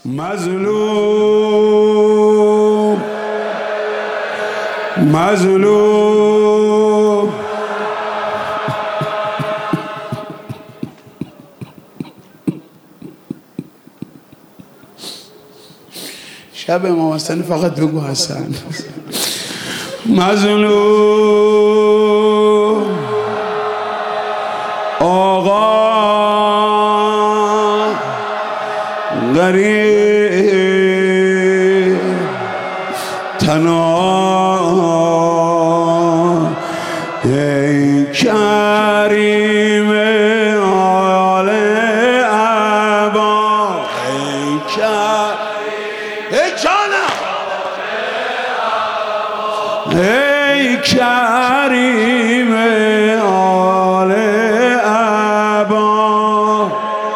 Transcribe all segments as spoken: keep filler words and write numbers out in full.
مظلوم مظلوم شب امام حسین فقط بگو حسن. مظلوم آقا غریب تنها ای کریم آل ابا ای کریم ای جانم ای کریم آل ابا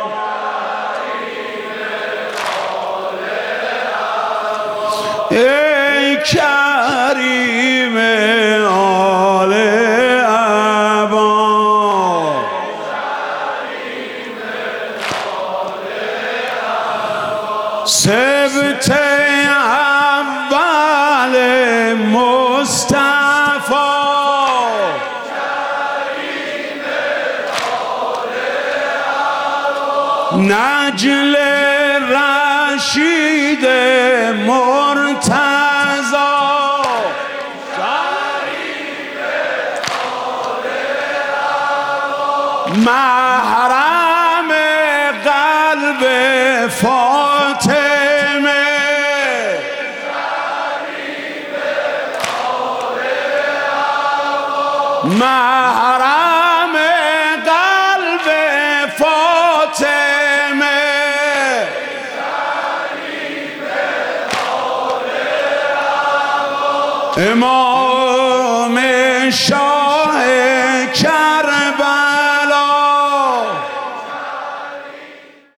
ای کریم آل ابا سبت اول مصطفی نجل رشید مرتضی محرم قلب فاطمه محرم قلب فاطمه امام